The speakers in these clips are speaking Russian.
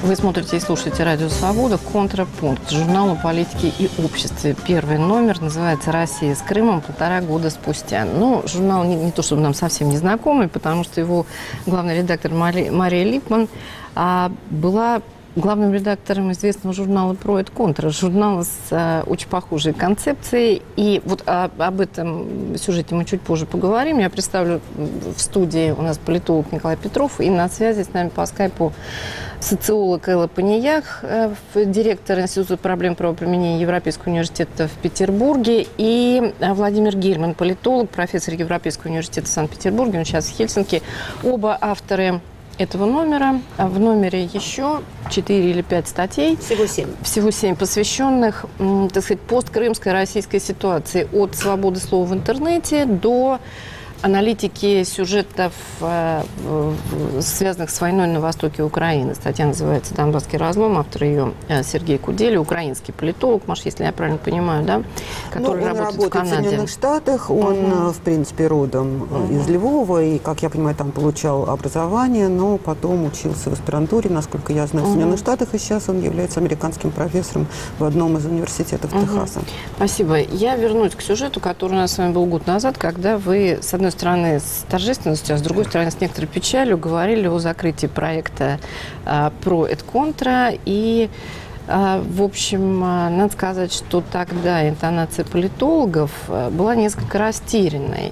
Вы смотрите и слушаете «Радио Свобода». Контрапункт. Журнал о политике и обществе. Первый номер называется «Россия с Крымом 1,5 года спустя». Ну, журнал не то, чтобы нам совсем не знакомый, потому что его главный редактор Мария Липман была главным редактором известного журнала «Про et Contra», журнала с очень похожей концепцией. И вот об этом сюжете мы чуть позже поговорим. Я представлю в студии у нас политолог Николай Петров, и на связи с нами по скайпу социолог Элла Паниях, директор Института проблем правоприменения Европейского университета в Петербурге, и Владимир Гельман, политолог, профессор Европейского университета в Санкт-Петербурге, он сейчас в Хельсинки. Оба авторы этого номера. В номере еще 4 или 5 статей. Всего 7, посвященных, так сказать, посткрымской российской ситуации. От свободы слова в интернете до аналитики сюжетов, связанных с войной на востоке Украины. Статья называется «Донбасский разлом». Автор ее Сергей Куделя, украинский политолог, Маш, если я правильно понимаю, да? Который работает в Канаде. В Соединенных Штатах. Он, в принципе, родом из Львова. И, как я понимаю, там получал образование, но потом учился в аспирантуре, насколько я знаю, в Соединенных Штатах. И сейчас он является американским профессором в одном из университетов Техаса. Спасибо. Я вернусь к сюжету, который у нас с вами был год назад, когда вы, с одной стороны, с торжественностью, а с другой стороны, с некоторой печалью говорили о закрытии проекта «Про et Contra». И, в общем, надо сказать, что тогда интонация политологов была несколько растерянной.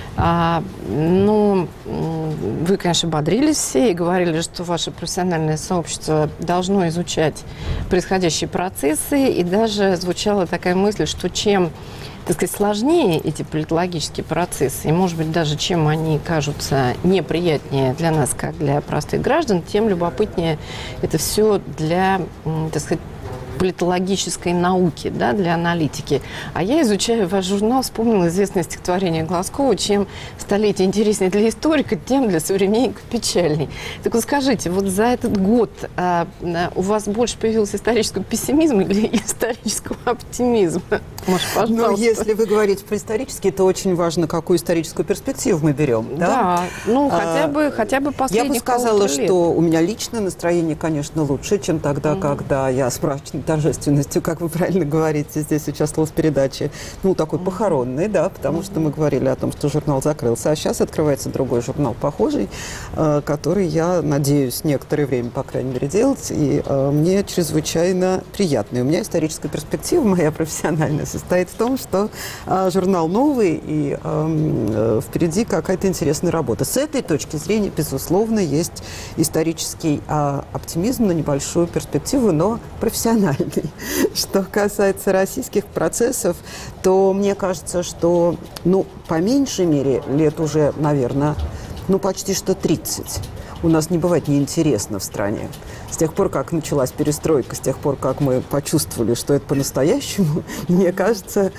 Но вы, конечно, бодрились все и говорили, что ваше профессиональное сообщество должно изучать происходящие процессы. И даже звучала такая мысль, что чем, так сказать, сложнее эти политологические процессы, и, может быть, даже чем они кажутся неприятнее для нас, как для простых граждан, тем любопытнее это все для, так сказать, политологической науки, да, для аналитики. А я, изучая ваш журнал, вспомнила известное стихотворение Глазкова: чем столетие интереснее для историка, тем для современников печальней. Так вот скажите, вот за этот год у вас больше появилось исторического пессимизма или исторического оптимизма? Может, пожалуйста. Ну, если вы говорите про исторический, то очень важно, какую историческую перспективу мы берем. Да, ну, хотя бы последних. Я бы сказала, что у меня личное настроение, конечно, лучше, чем тогда, когда я с мрачной торжественностью, как вы правильно говорите, здесь участвовала в передаче, ну, такой похоронной, да, потому что мы говорили о том, что журнал закрылся, а сейчас открывается другой журнал похожий, который я надеюсь некоторое время, по крайней мере, делать, и мне чрезвычайно приятно. И у меня историческая перспектива, моя профессиональная, состоит в том, что журнал новый, и впереди какая-то интересная работа. С этой точки зрения, безусловно, есть исторический оптимизм на небольшую перспективу, но профессиональный. Что касается российских процессов, то мне кажется, что, ну, по меньшей мере, лет уже, наверное, ну, почти что 30. У нас не бывает неинтересно в стране. С тех пор, как началась перестройка, с тех пор, как мы почувствовали, что это по-настоящему, мне кажется,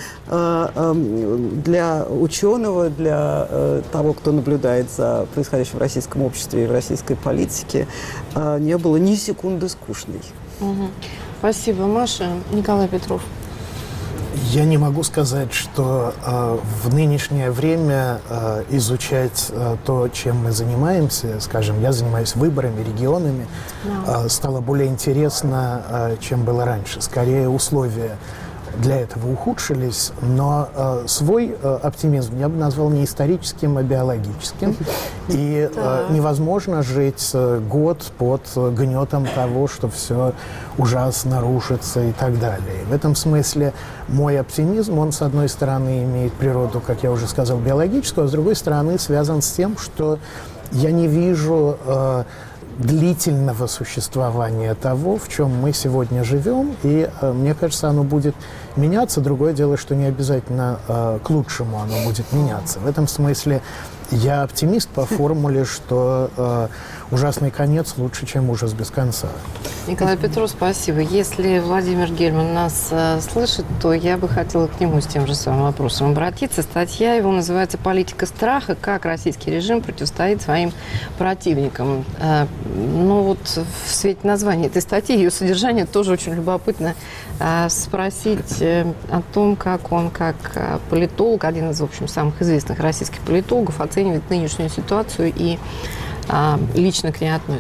для ученого, для того, кто наблюдает за происходящим в российском обществе и в российской политике, не было ни секунды скучной. Спасибо, Маша. Николай Петров. Я не могу сказать, что в нынешнее время изучать то, чем мы занимаемся, скажем, я занимаюсь выборами, регионами, стало более интересно, чем было раньше. Скорее, условия для этого ухудшились, но свой оптимизм я бы назвал не историческим, а биологическим. И невозможно жить год под гнетом того, что все ужасно рушится и так далее. В этом смысле мой оптимизм, он, с одной стороны, имеет природу, как я уже сказал, биологическую, а с другой стороны, связан с тем, что я не вижу длительного существования того, в чем мы сегодня живем, и мне кажется, оно будет меняться. Другое дело, что не обязательно к лучшему оно будет меняться. В этом смысле я оптимист по формуле, что ужасный конец лучше, чем ужас без конца. Николай Петров, спасибо. Если Владимир Гельман нас слышит, то я бы хотела к нему с тем же самым вопросом обратиться. Статья его называется «Политика страха. Как российский режим противостоит своим противникам». Ну вот в свете названия этой статьи, ее содержание, тоже очень любопытно спросить о том, как он, как политолог, один из, в общем, самых известных российских политологов, оценивает нынешнюю ситуацию и лично к ней относится.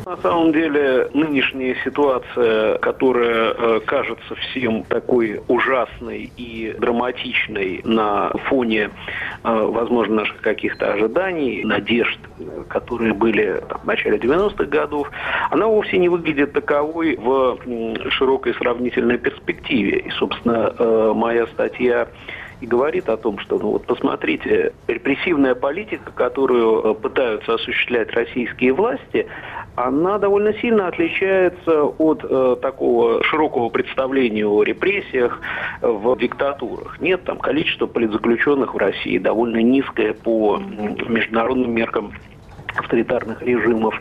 На самом деле, нынешняя ситуация, которая кажется всем такой ужасной и драматичной на фоне, возможно, наших каких-то ожиданий, надежд, которые были в начале 90-х годов, она вовсе не выглядит таковой в широкой сравнительной перспективе. И, собственно, моя статья и говорит о том, что, посмотрите, репрессивная политика, которую пытаются осуществлять российские власти, она довольно сильно отличается от такого широкого представления о репрессиях в диктатурах. Нет, там количество политзаключенных в России довольно низкое по международным меркам авторитарных режимов.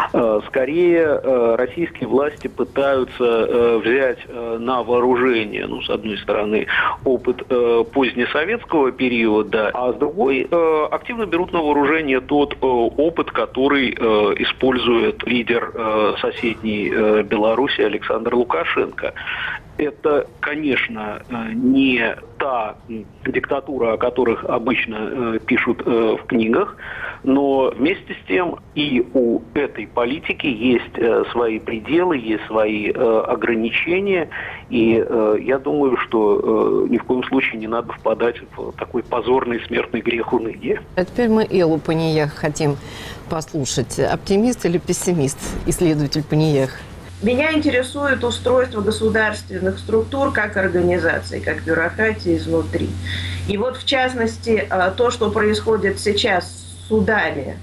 Скорее, российские власти пытаются взять на вооружение, с одной стороны, опыт позднесоветского периода, а с другой, активно берут на вооружение тот опыт, который использует лидер соседней Беларуси Александр Лукашенко. Это, конечно, не та диктатура, о которых обычно пишут в книгах, но вместе с тем и у этой политики есть свои пределы, есть свои ограничения, и я думаю, что ни в коем случае не надо впадать в такой позорный смертный грех уныния. А теперь мы Эллу Паниях хотим послушать. Оптимист или пессимист, исследователь Паниях? Меня интересует устройство государственных структур как организаций, как бюрократии изнутри. И вот, в частности, то, что происходит сейчас с судами,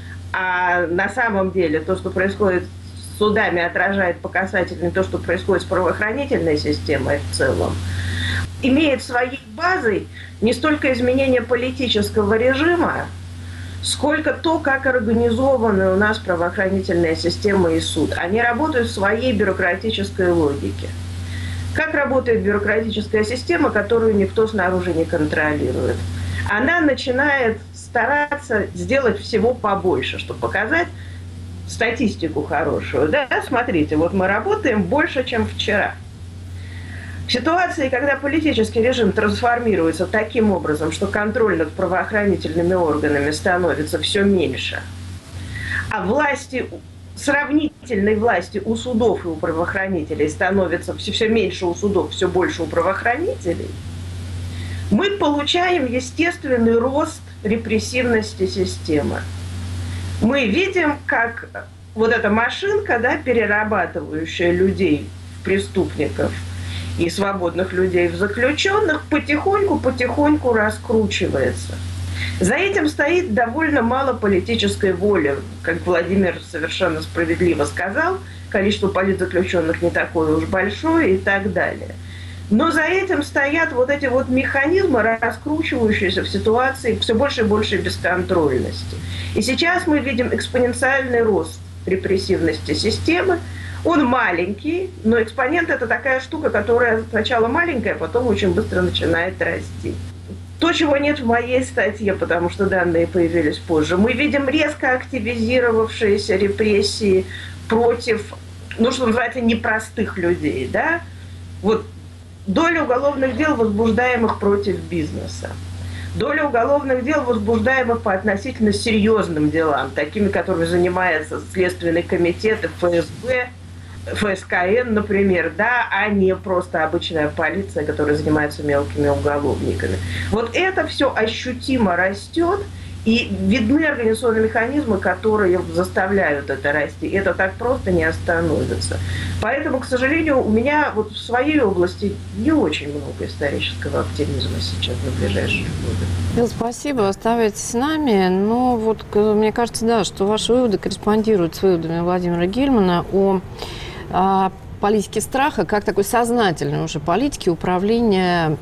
а на самом деле то, что происходит с судами, отражает по касательной то, что происходит с правоохранительной системой в целом, имеет своей базой не столько изменение политического режима, сколько то, как организованы у нас правоохранительная система и суд. Они работают в своей бюрократической логике. Как работает бюрократическая система, которую никто снаружи не контролирует? Она начинает стараться сделать всего побольше, чтобы показать статистику хорошую. Да, смотрите, вот мы работаем больше, чем вчера. В ситуации, когда политический режим трансформируется таким образом, что контроль над правоохранительными органами становится все меньше, а власти, сравнительной власти у судов и у правоохранителей становится все меньше у судов, все больше у правоохранителей, мы получаем естественный рост репрессивности системы. Мы видим, как вот эта машинка, да, перерабатывающая людей в преступников и свободных людей в заключенных, потихоньку раскручивается. За этим стоит довольно мало политической воли. Как Владимир совершенно справедливо сказал, количество политзаключенных не такое уж большое и так далее. Но за этим стоят вот эти вот механизмы, раскручивающиеся в ситуации все больше и больше бесконтрольности. И сейчас мы видим экспоненциальный рост репрессивности системы. Он маленький, но экспонент – это такая штука, которая сначала маленькая, а потом очень быстро начинает расти. То, чего нет в моей статье, потому что данные появились позже, мы видим резко активизировавшиеся репрессии против, что называется, непростых людей. Да? Вот доля уголовных дел, возбуждаемых против бизнеса. Доля уголовных дел, возбуждаемых по относительно серьезным делам, такими, которыми занимается Следственный комитет и ФСБ, ФСКН, например, да, а не просто обычная полиция, которая занимается мелкими уголовниками. Вот это все ощутимо растет, и видны организационные механизмы, которые заставляют это расти. Это так просто не остановится. Поэтому, к сожалению, у меня вот в своей области не очень много исторического оптимизма сейчас на ближайшие годы. Эл, спасибо, оставайтесь с нами. Но вот мне кажется, да, что ваши выводы корреспондируют с выводами Владимира Гельмана о политики страха, как такой сознательной уже политики управления,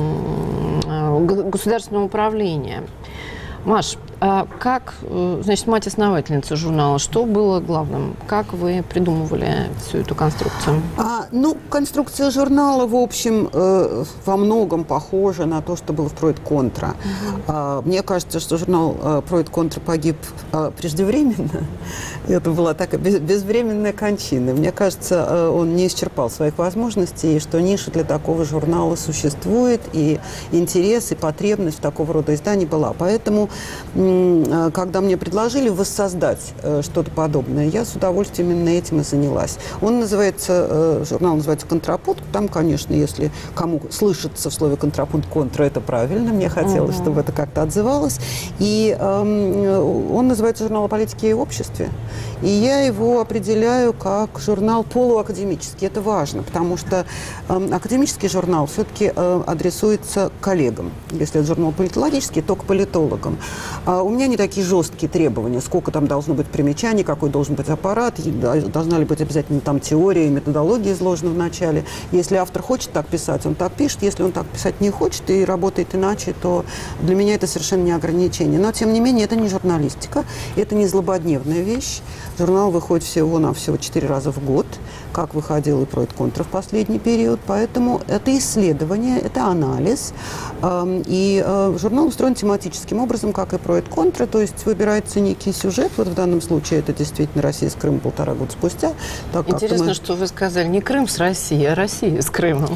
государственного управления. Маш, как, значит, мать-основательница журнала, что было главным? Как вы придумывали всю эту конструкцию? Конструкция журнала, в общем, во многом похожа на то, что было в «Пройд Контра». Мне кажется, что журнал «Пройд Контра» погиб преждевременно. Это была такая безвременная кончина. Мне кажется, он не исчерпал своих возможностей, и что ниша для такого журнала существует, и интерес, и потребность в такого рода издании была. Поэтому когда мне предложили воссоздать что-то подобное, я с удовольствием именно этим и занялась. Журнал называется «Контрапункт». Там, конечно, если кому слышится в слове «контрапункт», «контра» — это правильно. Мне хотелось, чтобы это как-то отзывалось. И он называется «Журнал о политике и обществе». И я его определяю как журнал полуакадемический. Это важно, потому что академический журнал все-таки адресуется коллегам. Если это журнал политологический, то к политологам. У меня не такие жесткие требования, сколько там должно быть примечаний, какой должен быть аппарат, должна ли быть обязательно там теория и методология изложена в начале. Если автор хочет так писать, он так пишет. Если он так писать не хочет и работает иначе, то для меня это совершенно не ограничение. Но, тем не менее, это не журналистика, это не злободневная вещь. Журнал выходит всего-навсего 4 раза в год, как выходил и «Проект Контра» в последний период. Поэтому это исследование, это анализ. И журнал устроен тематическим образом, как и «Проект Контра». То есть выбирается некий сюжет. Вот в данном случае это действительно «Россия с Крымом» 1,5 года спустя. Интересно, что вы сказали не Крым с Россией, а Россия с Крымом.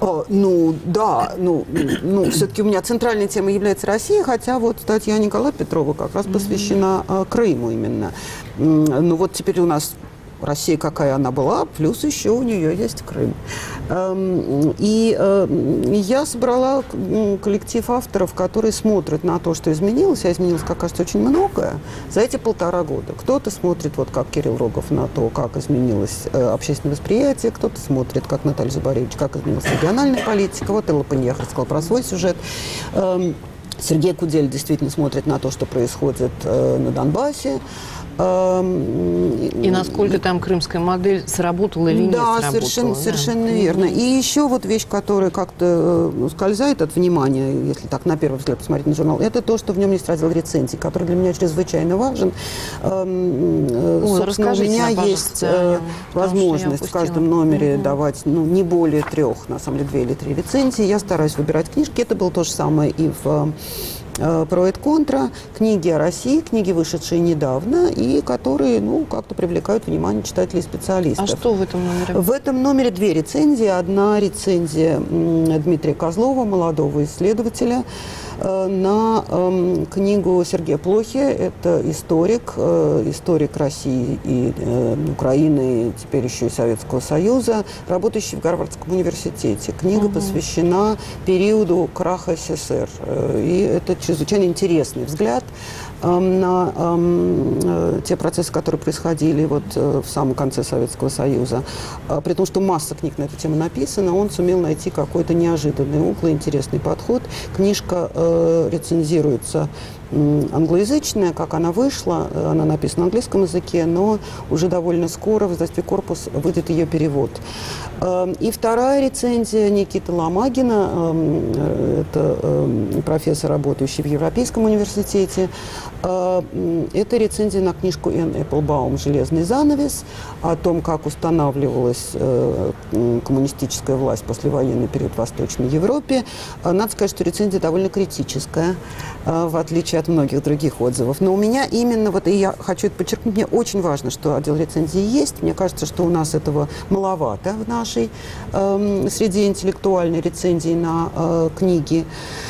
Все-таки у меня центральной темой является Россия, хотя вот статья Николая Петрова как раз посвящена Крыму именно. Ну вот теперь у нас Россия, какая она была, плюс еще у нее есть Крым. Я собрала коллектив авторов, которые смотрят на то, что изменилось, а изменилось, как кажется, очень многое за эти 1,5 года. Кто-то смотрит, вот как Кирилл Рогов, на то, как изменилось общественное восприятие, кто-то смотрит, как Наталья Зубаревич, как изменилась региональная политика. Вот Элла Паньях рассказал про свой сюжет. Сергей Кудель действительно смотрит на то, что происходит на Донбассе. И насколько там крымская модель сработала или не сработала. Совершенно верно. И еще вот вещь, которая как-то ускользает от внимания, если так на первый взгляд посмотреть на журнал, это то, что в нем есть раздел рецензий, который для меня чрезвычайно важен. Собственно, у меня есть возможность в каждом номере давать не более 3, на самом деле 2 или 3 рецензии. Я стараюсь выбирать книжки. Это было то же самое и в «Проект Контра», книги о России, книги, вышедшие недавно, и которые, как-то привлекают внимание читателей и специалистов. А что в этом номере? В этом номере 2 рецензии. Одна рецензия Дмитрия Козлова, молодого исследователя, на книгу Сергея Плохи. Это историк России и Украины, теперь еще и Советского Союза, работающий в Гарвардском университете. Книга посвящена периоду краха СССР. И это чрезвычайно интересный взгляд на те процессы, которые происходили в самом конце Советского Союза. При том, что масса книг на эту тему написана, он сумел найти какой-то неожиданный угол, интересный подход. Книжка рецензируется англоязычная, как она вышла, она написана на английском языке, но уже довольно скоро в издательстве «Корпус» выйдет ее перевод. И вторая рецензия Никиты Ломагина, это профессор, работающий в Европейском университете. Это рецензия на книжку Энн Эпплбаум «Железный занавес», о том, как устанавливалась коммунистическая власть в послевоенный период в Восточной Европе. Надо сказать, что рецензия довольно критическая, в отличие от многих других отзывов. Но у меня именно, и я хочу это подчеркнуть, мне очень важно, что отдел рецензии есть. Мне кажется, что у нас этого маловато в нашей среде интеллектуальной рецензии на книги.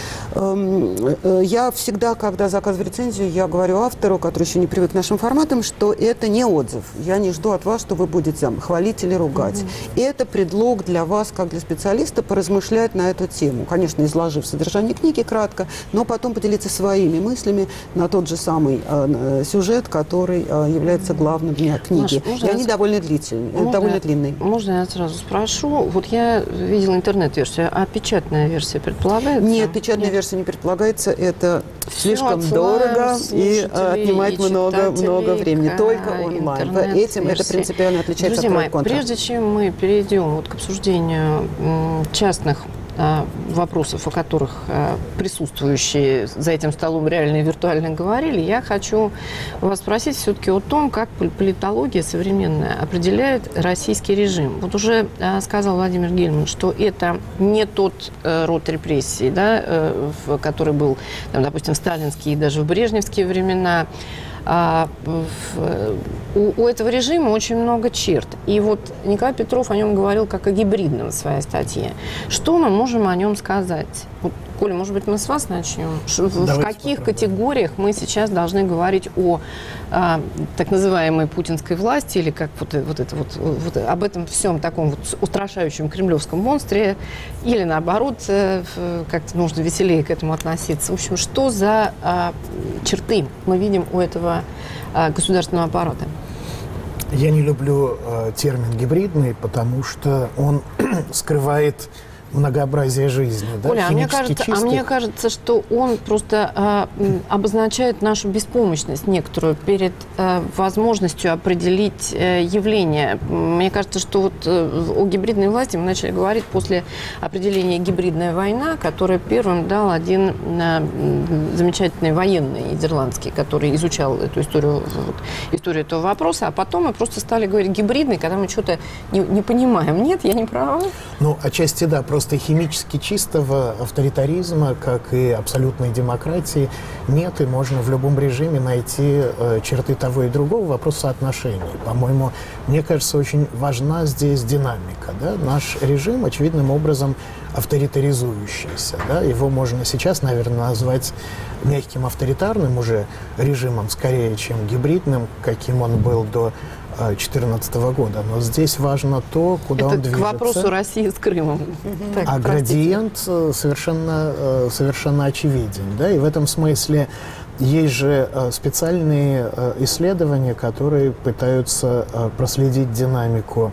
Я всегда, когда заказываю рецензию, я говорю автору, который еще не привык к нашим форматам, что это не отзыв. Я не жду от вас, что вы будете хвалить или ругать. И это предлог для вас, как для специалиста, поразмышлять на эту тему. Конечно, изложив содержание книги кратко, но потом поделиться своими мыслями на тот же самый сюжет, который является главным для книги. И они довольно длинные. Можно я сразу спрошу? Вот я видела интернет-версию, а печатная версия предполагается? Нет, печатная версия не предполагается, это слишком дорого и отнимает много времени. Только онлайн. Этим это принципиально отличается от «Проект Контра». Прежде чем мы перейдем к обсуждению частных вопросов, о которых присутствующие за этим столом реально и виртуально говорили, я хочу вас спросить все-таки о том, как политология современная определяет российский режим. Вот уже сказал Владимир Гельман, что это не тот род репрессий, который был, допустим, в сталинские и даже в брежневские времена. У этого режима очень много черт. И вот Николай Петров о нем говорил как о гибридном в своей статье. Что мы можем о нем сказать? Вот Коля, может быть, мы с вас начнем? В Давайте каких попробуем. категориях мы сейчас должны говорить о так называемой путинской власти, или как вот об этом всем таком вот устрашающем кремлевском монстре, или наоборот, как-то нужно веселее к этому относиться? В общем, что за черты мы видим у этого государственного аппарата? Я не люблю термин «гибридный», потому что он скрывает многообразие жизни. Да? Оля, мне Химически кажется, что он просто обозначает нашу беспомощность некоторую перед возможностью определить явление. Мне кажется, что вот о гибридной власти мы начали говорить после определения «гибридная война», который первым дал один замечательный военный нидерландский, который изучал эту историю этого вопроса, а потом мы просто стали говорить «гибридный», когда мы что-то не понимаем. Нет, я не права? Ну, отчасти да, просто химически чистого авторитаризма, как и абсолютной демократии, нет, и можно в любом режиме найти черты того и другого. Вопрос соотношений. По-моему, мне кажется, очень важна здесь динамика. Да? Наш режим, очевидным образом, авторитаризующийся. Да? Его можно сейчас, наверное, назвать мягким авторитарным уже режимом, скорее, чем гибридным, каким он был до 2014 года. Но здесь важно то, куда он движется. Это к вопросу России с Крымом. Так, градиент совершенно очевиден. Да? И в этом смысле есть же специальные исследования, которые пытаются проследить динамику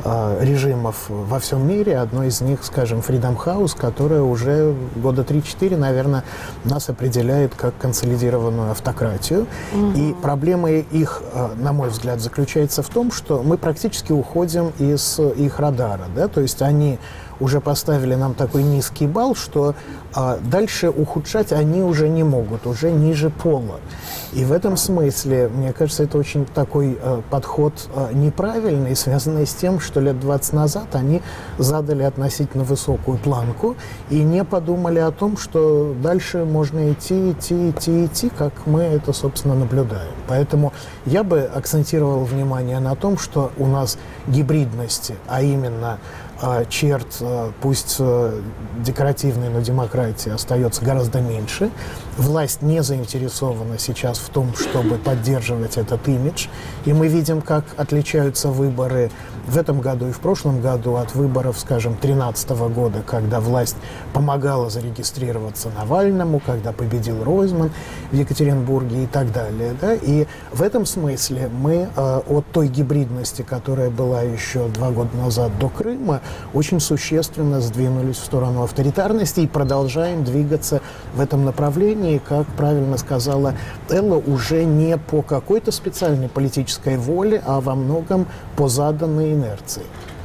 режимов во всем мире. Одно из них, скажем, Freedom House, которое уже года 3-4, наверное, нас определяет как консолидированную автократию. И проблема их, на мой взгляд, заключается в том, что мы практически уходим из их радара. Да? То есть они уже поставили нам такой низкий балл, что дальше ухудшать они уже не могут, уже ниже пола. И в этом смысле, мне кажется, это очень такой подход неправильный, связанный с тем, что лет 20 назад они задали относительно высокую планку и не подумали о том, что дальше можно идти, как мы это, собственно, наблюдаем. Поэтому я бы акцентировал внимание на том, что у нас гибридности, а именно черт, пусть декоративной, но демократии остается гораздо меньше. Власть не заинтересована сейчас в том, чтобы поддерживать этот имидж. И мы видим, как отличаются выборы в этом году и в прошлом году от выборов, скажем, 2013 года, когда власть помогала зарегистрироваться Навальному, когда победил Ройзман в Екатеринбурге и так далее. Да? И в этом смысле мы от той гибридности, которая была еще 2 года назад до Крыма, очень существенно сдвинулись в сторону авторитарности и продолжаем двигаться в этом направлении, как правильно сказала Элла, уже не по какой-то специальной политической воле, а во многом по заданной инерции.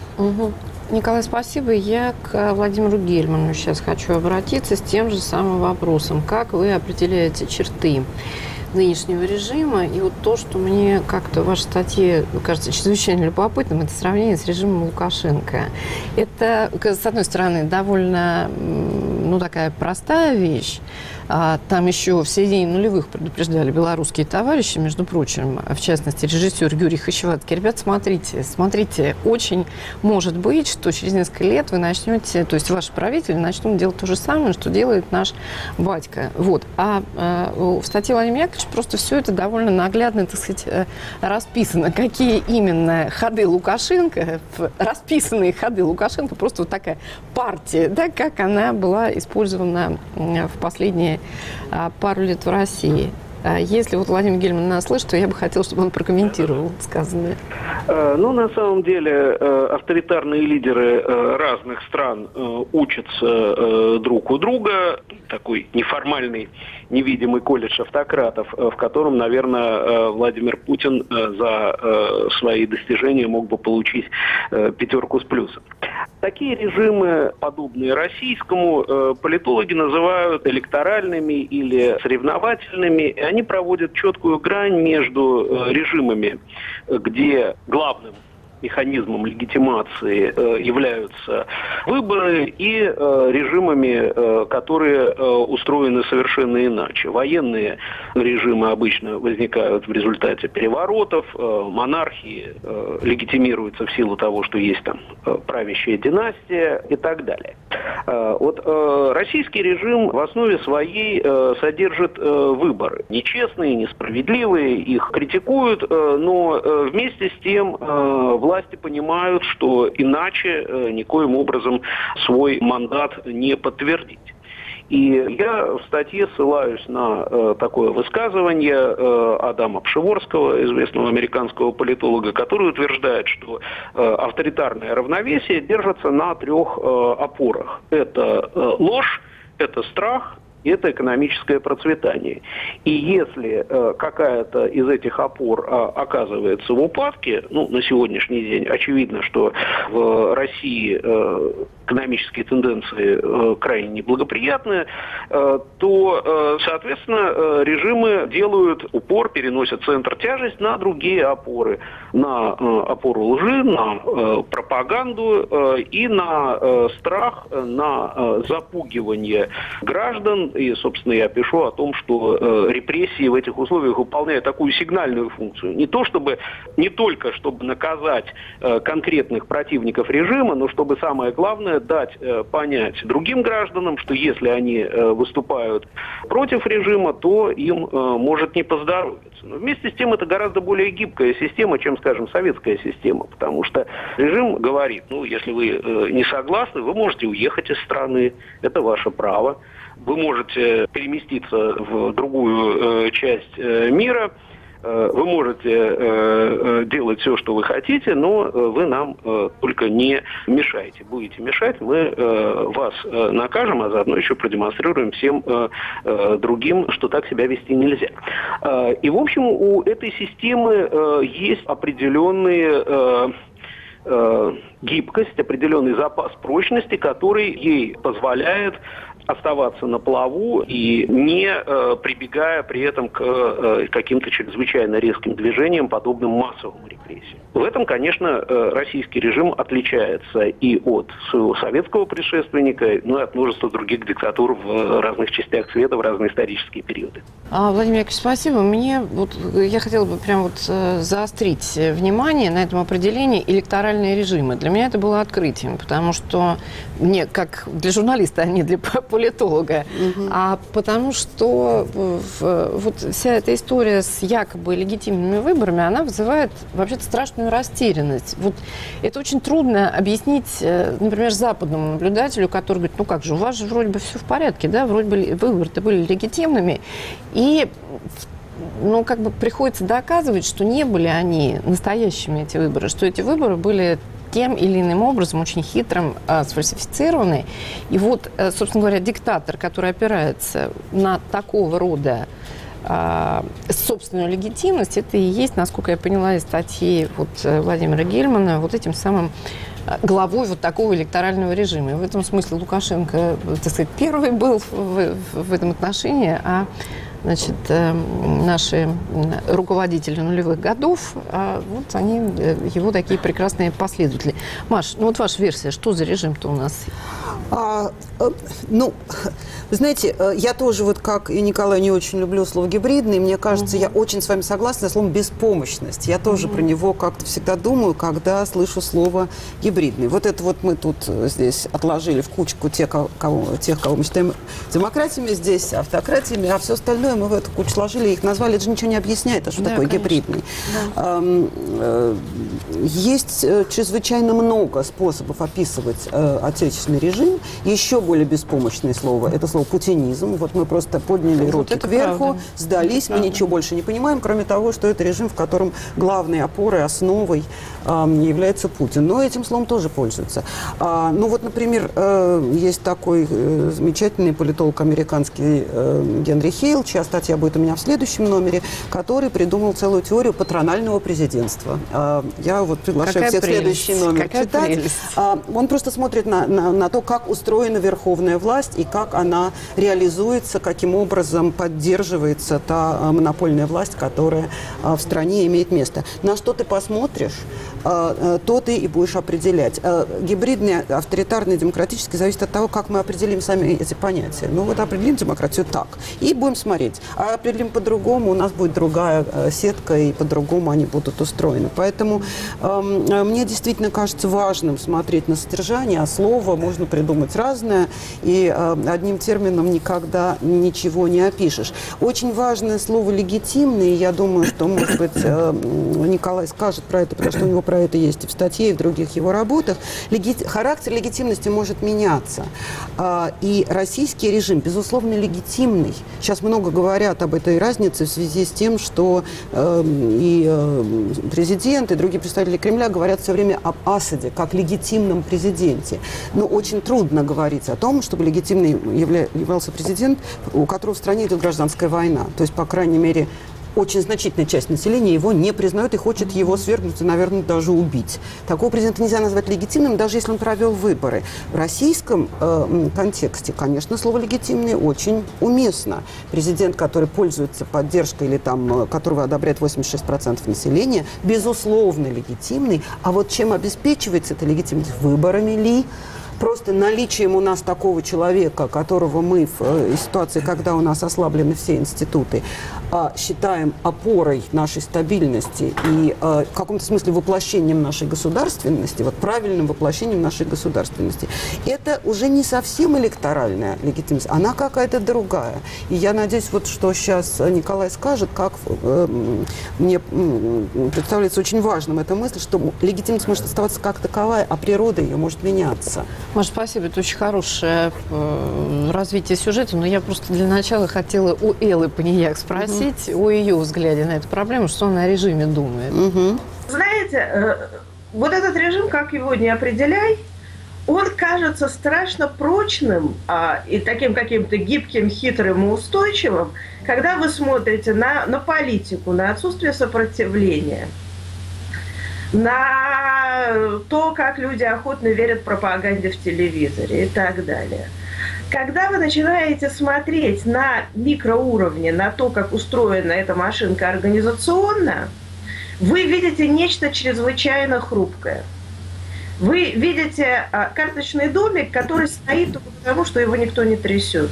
Николай, спасибо. Я к Владимиру Гельману сейчас хочу обратиться с тем же самым вопросом. Как вы определяете черты нынешнего режима? И вот то, что мне как-то в вашей статье кажется чрезвычайно любопытным, это сравнение с режимом Лукашенко. Это, с одной стороны, довольно такая простая вещь. Там еще в середине нулевых предупреждали белорусские товарищи, между прочим, в частности, режиссер Юрий Хачеватский. Ребят, смотрите, очень может быть, что через несколько лет вы начнете, то есть ваши правители начнут делать то же самое, что делает наш батька. Вот. А в статье Владимира Яковлевича просто все это довольно наглядно, так сказать, расписано. Какие именно ходы Лукашенко, расписанные ходы Лукашенко, просто вот такая партия, да, как она была использована в последние пару лет в России. Если вот Владимир Гельман нас слышит, то я бы хотела, чтобы он прокомментировал сказанное. На самом деле, авторитарные лидеры разных стран учатся друг у друга. Такой неформальный, невидимый колледж автократов, в котором, наверное, Владимир Путин за свои достижения мог бы получить 5 с плюсом. Такие режимы, подобные российскому, политологи называют электоральными или соревновательными. Они проводят четкую грань между режимами, где главным механизмом легитимации являются выборы, и режимами, которые устроены совершенно иначе. Военные режимы обычно возникают в результате переворотов, монархии легитимируются в силу того, что есть там правящая династия и так далее. Вот российский режим в основе своей содержит выборы. Нечестные, несправедливые, их критикуют, но вместе с тем власти понимают, что иначе никоим образом свой мандат не подтвердить. И я в статье ссылаюсь на такое высказывание Адама Пшеворского, известного американского политолога, который утверждает, что авторитарное равновесие держится на 3 опорах. Это ложь, это страх, и это экономическое процветание. И если какая-то из этих опор оказывается в упадке, на сегодняшний день очевидно, что в России экономические тенденции крайне неблагоприятные, то, соответственно, режимы делают упор, переносят центр тяжести на другие опоры. На опору лжи, на пропаганду и на страх, на запугивание граждан. И, собственно, я пишу о том, что репрессии в этих условиях выполняют такую сигнальную функцию. Не только чтобы наказать конкретных противников режима, но чтобы, самое главное, дать понять другим гражданам, что если они выступают против режима, то им может не поздоровиться. Но вместе с тем это гораздо более гибкая система, чем, скажем, советская система, потому что режим говорит, если вы не согласны, вы можете уехать из страны, это ваше право. Вы можете переместиться в другую часть мира, вы можете делать все, что вы хотите, но вы нам только не мешайте. Будете мешать, мы вас накажем, а заодно еще продемонстрируем всем другим, что так себя вести нельзя. И, в общем, у этой системы есть определенные гибкость, определенный запас прочности, который ей позволяет оставаться на плаву и не прибегая при этом к каким-то чрезвычайно резким движениям, подобным массовым репрессиям. В этом, конечно, российский режим отличается и от своего советского предшественника, но и от множества других диктатур в разных частях света, в разные исторические периоды. Владимир Яковлевич, спасибо. Я хотела бы прям заострить внимание на этом определении электоральные режимы. Для меня это было открытием, потому что мне, как для журналиста, а не для политолога, а потому что вся эта история с якобы легитимными выборами, она вызывает вообще-то страшную растерянность. Это очень трудно объяснить, например, западному наблюдателю, который говорит, как же, у вас же вроде бы все в порядке, да, вроде бы выборы-то были легитимными, и приходится доказывать, что не были они настоящими, эти выборы, что эти выборы были тем или иным образом очень хитрым сфальсифицированы. И собственно говоря, диктатор, который опирается на такого рода собственную легитимность, это и есть, насколько я поняла из статьи Владимира Гельмана, этим самым главой такого электорального режима. И в этом смысле Лукашенко, так сказать, первый был в этом отношении, а наши руководители нулевых годов, они его такие прекрасные последователи. Маш, ваша версия, что за режим-то у нас? Вы знаете, я тоже, как и Николай, не очень люблю слово «гибридный». Мне кажется, я очень с вами согласна с словом «беспомощность». Я тоже про него как-то всегда думаю, когда слышу слово «гибридный». Это мы тут здесь отложили в кучку тех, кого мы считаем демократиями, здесь автократиями, а все остальное мы в эту кучу сложили, их назвали. Это же ничего не объясняет, что такое гибридный. Да. Есть чрезвычайно много способов описывать отечественный режим. Еще более беспомощное слово – это слово «путинизм». Мы просто подняли руки кверху, правда. Сдались, мы ничего больше не понимаем, кроме того, что это режим, в котором главной опорой, основой является Путин. Но этим словом тоже пользуются. Например, есть такой замечательный политолог американский Генри Хейл, чья чья статья будет у меня в следующем номере, который придумал целую теорию патронального президентства. Я вот приглашаю всех в следующий номер читать. Он просто смотрит на то, как устроена верховная власть и как она реализуется, каким образом поддерживается та монопольная власть, которая в стране имеет место. На что ты посмотришь, то ты и будешь определять. Гибридный, авторитарный, демократический зависит от того, как мы определим сами эти понятия. Ну вот определим демократию так, и будем смотреть. А определим по-другому, у нас будет другая сетка, и по-другому они будут устроены. Поэтому мне действительно кажется важным смотреть на содержание, а слово можно придумать разное, и одним термином никогда ничего не опишешь. Очень важное слово «легитимный», я думаю, что, может быть, Николай скажет про это, потому что у него про это есть и в статье, и в других его работах. Характер легитимности может меняться. И российский режим, безусловно, легитимный. Сейчас много говорят об этой разнице в связи с тем, что и президент, и другие представители Кремля говорят все время об Асаде как легитимном президенте. Но очень трудно говорить о том, чтобы легитимным являлся президент, у которого в стране идет гражданская война. То есть, по крайней мере, очень значительная часть населения его не признает и хочет его свергнуть и, наверное, даже убить. Такого президента нельзя назвать легитимным, даже если он провел выборы. В российском контексте, конечно, слово «легитимный» очень уместно. Президент, который пользуется поддержкой или там, которого одобряет 86% населения, безусловно, легитимный. А вот чем обеспечивается эта легитимность? Выборами ли? Просто наличием у нас такого человека, которого мы в ситуации, когда у нас ослаблены все институты, считаем опорой нашей стабильности и в каком-то смысле воплощением нашей государственности, вот правильным воплощением нашей государственности, это уже не совсем электоральная легитимность, она какая-то другая. И я надеюсь, вот что сейчас Николай скажет, как мне представляется очень важным эта мысль, что легитимность может оставаться как таковая, а природа ее может меняться. Маш, спасибо, это очень хорошее развитие сюжета, но я просто для начала хотела у Эллы Панияк спросить о ее взгляде на эту проблему, что она о режиме думает. Знаете, вот этот режим, как его не определяй, он кажется страшно прочным и таким каким-то гибким, хитрым и устойчивым, когда вы смотрите на политику, на отсутствие сопротивления, на то, как люди охотно верят пропаганде в телевизоре и так далее. Когда вы начинаете смотреть на микроуровне, на то, как устроена эта машинка организационно, вы видите нечто чрезвычайно хрупкое. Вы видите карточный домик, который стоит только потому, что его никто не трясет.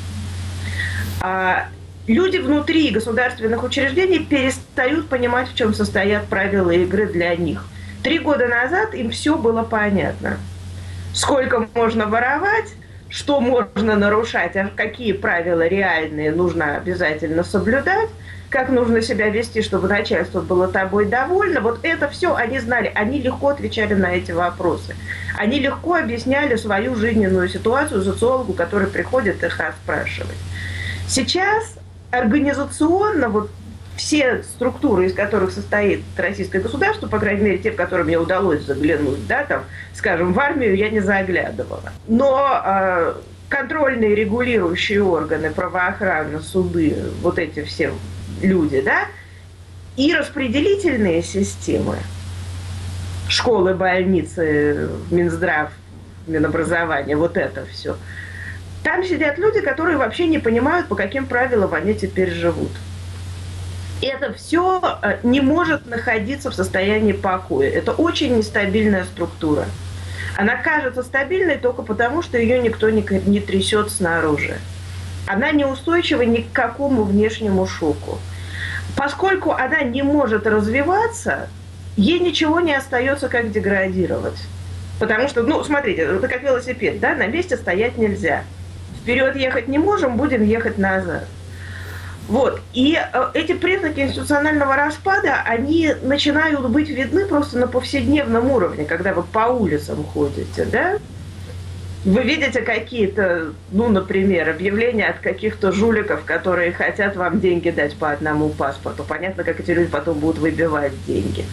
Люди внутри государственных учреждений перестают понимать, в чем состоят правила игры для них. 3 года назад им все было понятно. Сколько можно воровать, что можно нарушать, а какие правила реальные нужно обязательно соблюдать, как нужно себя вести, чтобы начальство было тобой довольно. Вот это все они знали. Они легко отвечали на эти вопросы. Они легко объясняли свою жизненную ситуацию социологу, который приходит их спрашивать. Сейчас организационно вот все структуры, из которых состоит российское государство, по крайней мере, те, в которые мне удалось заглянуть, да, там, скажем, в армию я не заглядывала. Но контрольные регулирующие органы, правоохрана, суды, вот эти все люди, да, и распределительные системы, школы, больницы, Минздрав, Минобразование, вот это все. Там сидят люди, которые вообще не понимают, по каким правилам они теперь живут. И это все не может находиться в состоянии покоя. Это очень нестабильная структура. Она кажется стабильной только потому, что ее никто не трясет снаружи. Она неустойчива ни к какому внешнему шоку. Поскольку она не может развиваться, ей ничего не остается, как деградировать. Потому что, ну, смотрите, это как велосипед, да, на месте стоять нельзя. Вперед ехать не можем, будем ехать назад. Вот. И эти признаки институционального распада, они начинают быть видны просто на повседневном уровне, когда вы по улицам ходите, да? Вы видите какие-то, ну, например, объявления от каких-то жуликов, которые хотят вам деньги дать по одному паспорту. Понятно, как эти люди потом будут выбивать деньги.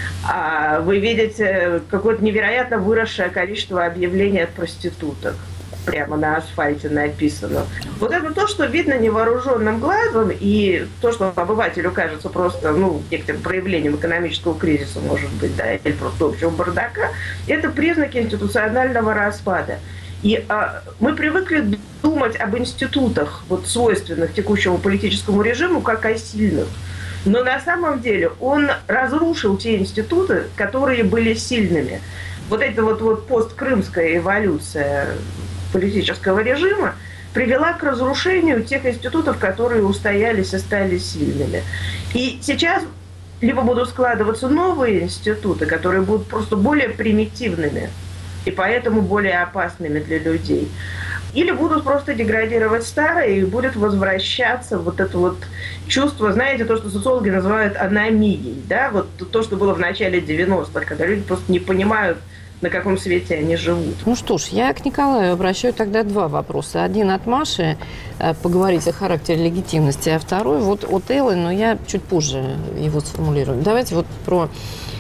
А вы видите какое-то невероятно выросшее количество объявлений от проституток. прямо на асфальте написано. Вот это то, что видно невооруженным глазом, и то, что обывателю кажется просто, некоторым проявлением экономического кризиса, может быть, да, или просто общего бардака, это признаки институционального распада. И мы привыкли думать об институтах, свойственных текущему политическому режиму, как о сильных. Но на самом деле он разрушил те институты, которые были сильными. Вот эта посткрымская эволюция политического режима привела к разрушению тех институтов, которые устоялись и стали сильными. И сейчас либо будут складываться новые институты, которые будут просто более примитивными и поэтому более опасными для людей, или будут просто деградировать старые, и будет возвращаться это чувство, знаете, то, что социологи называют аномией, да, то, что было в начале 90-х, когда люди просто не понимают, на каком свете они живут. Ну что ж, я к Николаю обращаю тогда два вопроса. Один от Маши, поговорить о характере легитимности, а второй от Эллы, но я чуть позже его сформулирую. Давайте про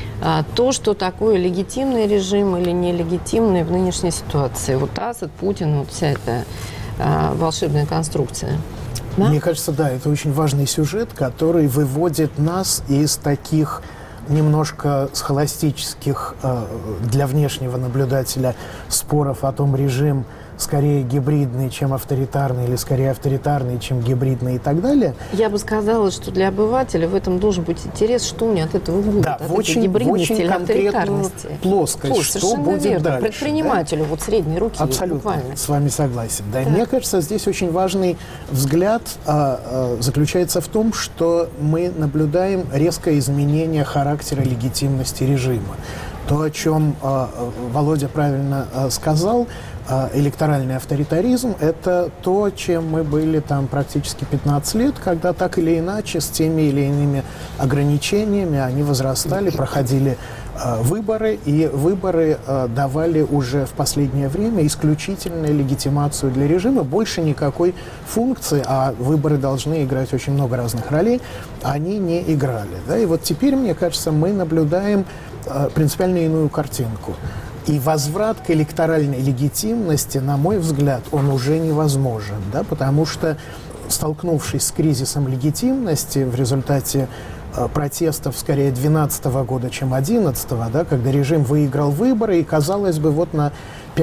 то, что такое легитимный режим или нелегитимный в нынешней ситуации. Асад, Путин, вся эта волшебная конструкция. Да? Мне кажется, да, это очень важный сюжет, который выводит нас из таких немножко схоластических для внешнего наблюдателя споров о том, режим скорее гибридный, чем авторитарный, или скорее авторитарный, чем гибридный и так далее. Я бы сказала, что для обывателя в этом должен быть интерес, что мне от этого будет, да, от этой гибридности или авторитарности. Плоскость, что будет верно. Дальше. Предпринимателю, средней руки. Абсолютно, буквально. С вами согласен. Да. Мне кажется, здесь очень важный взгляд заключается в том, что мы наблюдаем резкое изменение характера легитимности режима. То, о чем Володя правильно сказал, электоральный авторитаризм – это то, чем мы были практически 15 лет, когда так или иначе с теми или иными ограничениями они возрастали, проходили выборы, и выборы давали уже в последнее время исключительную легитимацию для режима, больше никакой функции, а выборы должны играть очень много разных ролей, они не играли. Да? И теперь, мне кажется, мы наблюдаем принципиально иную картинку. И возврат к электоральной легитимности, на мой взгляд, он уже невозможен, да, потому что, столкнувшись с кризисом легитимности в результате протестов скорее 2012 года, чем 2011, да, когда режим выиграл выборы, и, казалось бы, на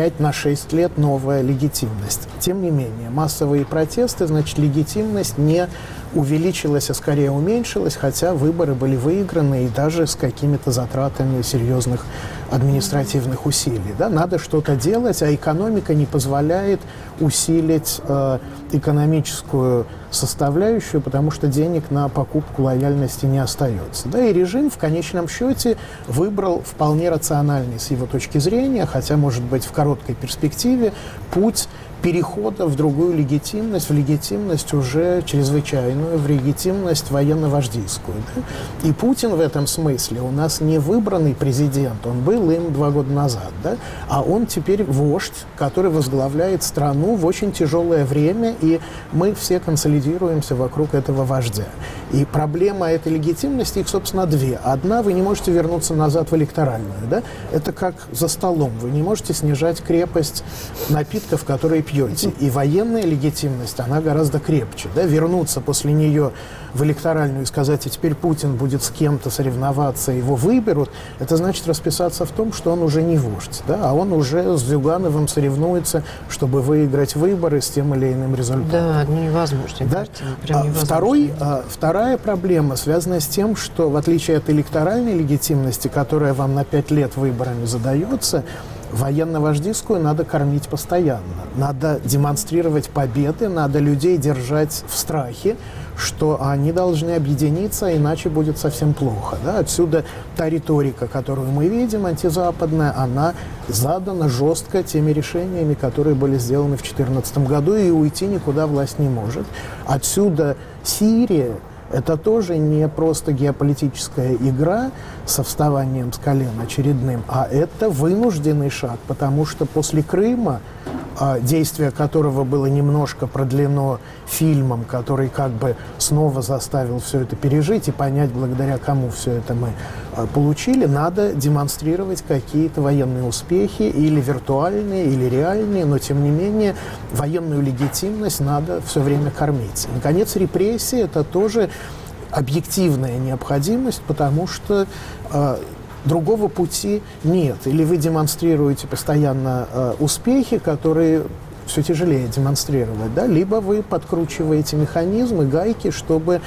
5-6 лет новая легитимность. Тем не менее, массовые протесты, значит, легитимность не увеличилась, а скорее уменьшилась, хотя выборы были выиграны и даже с какими-то затратами серьезных административных усилий. Да? Надо что-то делать, а экономика не позволяет усилить экономическую составляющую, потому что денег на покупку лояльности не остается. Да? И режим в конечном счете выбрал вполне рациональный с его точки зрения, хотя, может быть, в короткой перспективе, путь перехода в другую легитимность, в легитимность уже чрезвычайную, в легитимность военно-вождийскую. Да? И Путин в этом смысле у нас не выбранный президент, он был им 2 года назад, да? А он теперь вождь, который возглавляет страну в очень тяжелое время, и мы все консолидируемся вокруг этого вождя. И проблема этой легитимности, их, собственно, две. Одна, вы не можете вернуться назад в электоральную. Да? Это как за столом. Вы не можете снижать крепость напитков, которые пьете. И военная легитимность, она гораздо крепче. Да? Вернуться после нее в электоральную и сказать, а теперь Путин будет с кем-то соревноваться, его выберут, это значит расписаться в том, что он уже не вождь, да? А он уже с Зюгановым соревнуется, чтобы выиграть выборы с тем или иным результатом. Да, невозможно. Да? Вторая проблема связана с тем, что в отличие от электоральной легитимности, которая вам на 5 лет выборами задается, военно-вождийскую надо кормить постоянно. Надо демонстрировать победы, надо людей держать в страхе, что они должны объединиться, иначе будет совсем плохо. Да? Отсюда та риторика, которую мы видим, антизападная, она задана жестко теми решениями, которые были сделаны в 2014 году, и уйти никуда власть не может. Отсюда Сирия. Это тоже не просто геополитическая игра со вставанием с колен очередным, а это вынужденный шаг, потому что после Крыма действие которого было немножко продлено фильмом, который как бы снова заставил все это пережить и понять, благодаря кому все это мы получили, надо демонстрировать какие-то военные успехи, или виртуальные, или реальные, но тем не менее военную легитимность надо все время кормить. И, наконец, репрессии – это тоже объективная необходимость, потому что другого пути нет. Или вы демонстрируете постоянно успехи, которые все тяжелее демонстрировать, да? Либо вы подкручиваете механизмы, гайки, чтобы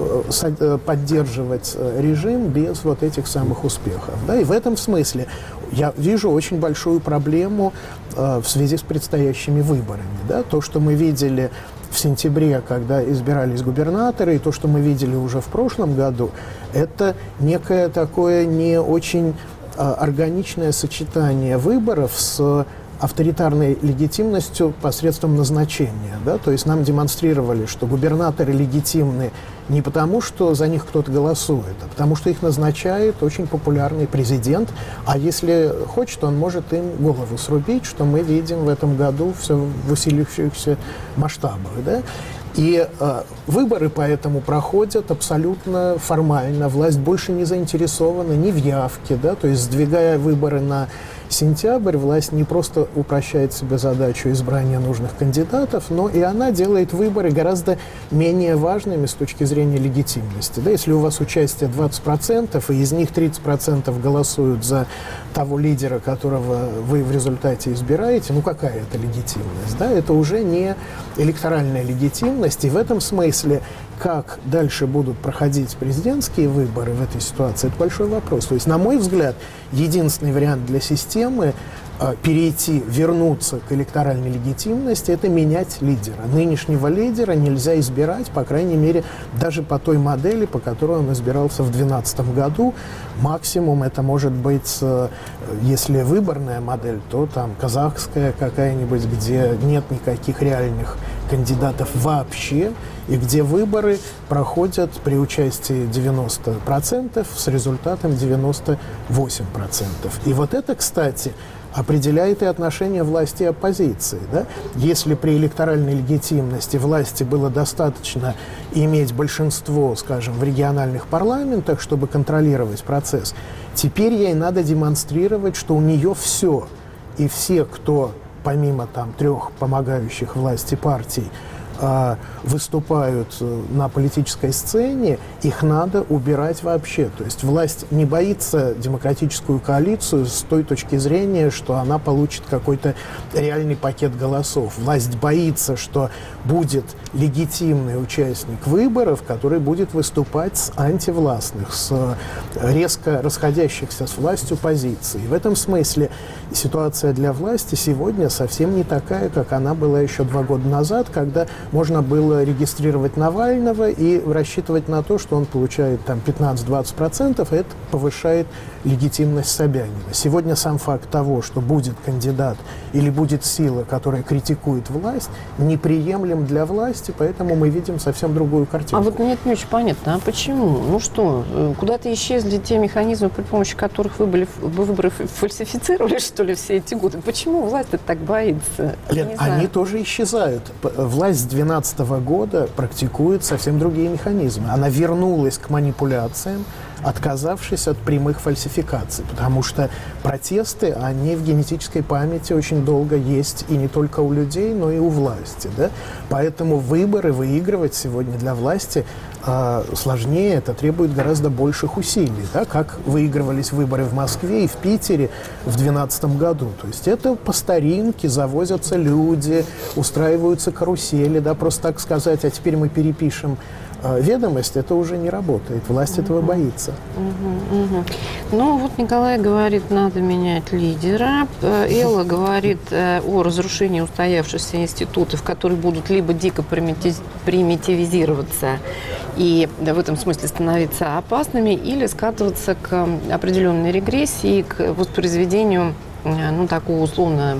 поддерживать режим без вот этих самых успехов. Да? И в этом смысле я вижу очень большую проблему в связи с предстоящими выборами. Да? То, что мы видели в сентябре, когда избирались губернаторы, и то, что мы видели уже в прошлом году, это некое такое не очень органичное сочетание выборов с авторитарной легитимностью посредством назначения. Да? То есть нам демонстрировали, что губернаторы легитимны не потому, что за них кто-то голосует, а потому что их назначает очень популярный президент, а если хочет, он может им голову срубить, что мы видим в этом году все в усилившихся масштабах. Да? И выборы поэтому проходят абсолютно формально. Власть больше не заинтересована ни в явке, да? То есть сдвигая выборы на сентябрь, власть не просто упрощает себе задачу избрания нужных кандидатов, но и она делает выборы гораздо менее важными с точки зрения легитимности. Да? Если у вас участие 20%, и из них 30% голосуют за того лидера, которого вы в результате избираете, ну какая это легитимность? Да? Это уже не электоральная легитимность, и в этом смысле, как дальше будут проходить президентские выборы в этой ситуации, это большой вопрос. То есть, на мой взгляд, единственный вариант для системы перейти, вернуться к электоральной легитимности – это менять лидера. Нынешнего лидера нельзя избирать, по крайней мере, даже по той модели, по которой он избирался в 2012 году. Максимум это может быть, если выборная модель, то там казахская какая-нибудь, где нет никаких реальных кандидатов вообще, и где выборы проходят при участии 90% с результатом 98%. И вот это, кстати, определяет и отношение власти и оппозиции. Да? Если при электоральной легитимности власти было достаточно иметь большинство, скажем, в региональных парламентах, чтобы контролировать процесс, теперь ей надо демонстрировать, что у нее все. И все, кто помимо там 3 помогающих власти партий выступают на политической сцене, их надо убирать вообще. То есть власть не боится демократическую коалицию с той точки зрения, что она получит какой-то реальный пакет голосов. Власть боится, что будет легитимный участник выборов, который будет выступать с антивластных, с резко расходящихся с властью позиций. В этом смысле ситуация для власти сегодня совсем не такая, как она была еще 2 года назад, когда можно было регистрировать Навального и рассчитывать на то, что он получает там 15-20%, и это повышает легитимность Собянина. Сегодня сам факт того, что будет кандидат или будет сила, которая критикует власть, неприемлем для власти, поэтому мы видим совсем другую картину. А вот мне это не очень понятно. А почему? Ну что, куда-то исчезли те механизмы, при помощи которых выборы фальсифицировали, что ли, все эти годы? Почему власть так боится? Лен, они тоже исчезают. Власть с 2012 года практикует совсем другие механизмы. Она вернулась к манипуляциям, отказавшись от прямых фальсификаций, потому что протесты, они в генетической памяти очень долго есть и не только у людей, но и у власти. Да? Поэтому выборы выигрывать сегодня для власти сложнее, это требует гораздо больших усилий, да? Как выигрывались выборы в Москве и в Питере в 2012 году. То есть это по старинке, завозятся люди, устраиваются карусели, да? Просто так сказать, а теперь мы перепишем ведомость, это уже не работает. Власть этого боится. Ну, вот Николай говорит, надо менять лидера. Элла говорит о разрушении устоявшихся институтов, которые будут либо дико примитивизироваться и в этом смысле становиться опасными, или скатываться к определенной регрессии, к воспроизведению такого условно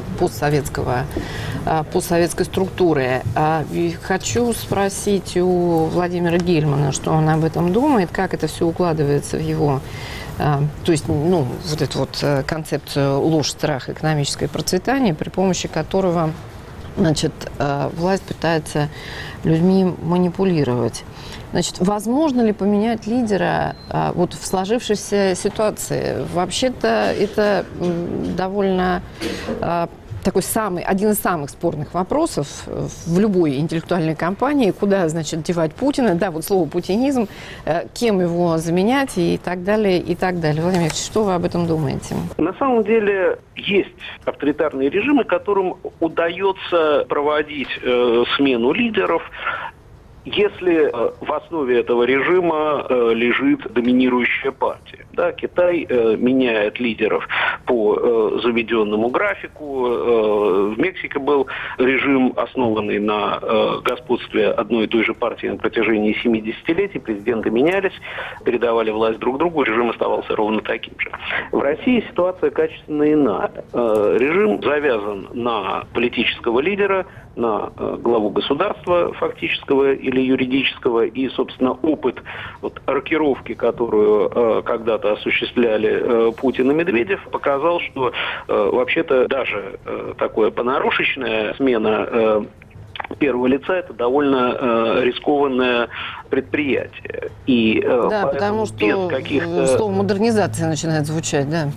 постсоветской структуры. И хочу спросить у Владимира Гельмана, что он об этом думает, как это все укладывается в его, то есть, вот эту вот концепцию ложь, страх, экономическое процветание, при помощи которого Значит, власть пытается людьми манипулировать. Значит, возможно ли поменять лидера вот в сложившейся ситуации? Вообще-то это довольно такой один из самых спорных вопросов в любой интеллектуальной кампании, куда, значит, девать Путина, да, вот слово «путинизм», кем его заменять и так далее, и так далее. Владимир Ильич, что вы об этом думаете? На самом деле есть авторитарные режимы, которым удается проводить смену лидеров, если в основе этого режима лежит доминирующая партия. Да, Китай меняет лидеров по заведенному графику. В Мексике был режим, основанный на господстве одной и той же партии на протяжении 70-летий. Президенты менялись, передавали власть друг другу, режим оставался ровно таким же. В России ситуация качественно иная. Режим завязан на политического лидера, на главу государства фактического или юридического, и, собственно, опыт рокировки, которую когда-то осуществляли Путин и Медведев, показал, что вообще-то даже такое понарошечная смена первого лица – это довольно рискованное предприятие. И, да, потому что слово «модернизация» начинает звучать, да.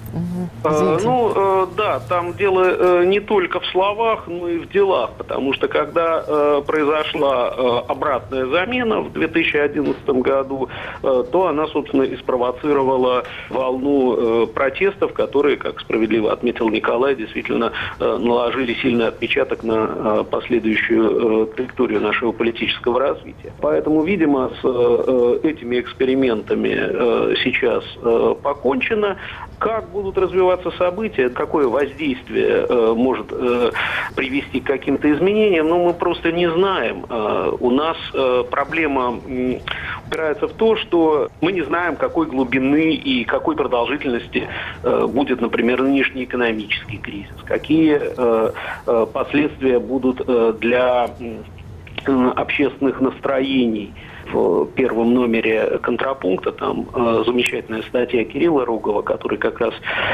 Да, там дело не только в словах, но и в делах, потому что когда произошла обратная замена в 2011 году, то она, собственно, и спровоцировала волну протестов, которые, как справедливо отметил Николай, действительно наложили сильный отпечаток на последующую траекторию нашего политического развития. Поэтому, видимо, с этими экспериментами сейчас покончено. Как будут развиваться события, какое воздействие может привести к каким-то изменениям, мы просто не знаем. У нас проблема упирается в то, что мы не знаем, какой глубины и какой продолжительности будет, например, нынешний экономический кризис, какие последствия будут для общественных настроений. В первом номере «Контрапункта» там замечательная статья Кирилла Рогова, который как раз